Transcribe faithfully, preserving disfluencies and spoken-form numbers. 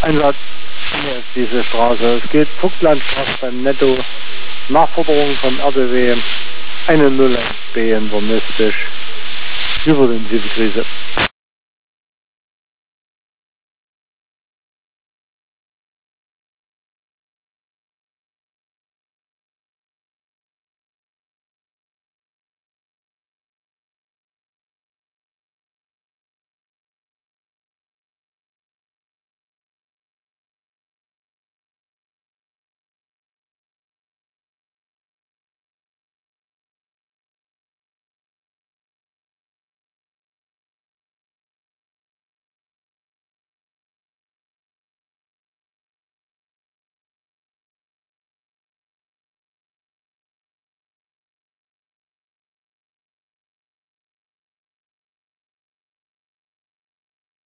Einsatz. Hier ist diese Straße. Es geht Vogtlandstraße beim Netto. Nachforderung vom R D W. Eine null eins B in der Nüsbisch. Über den Siebekrise.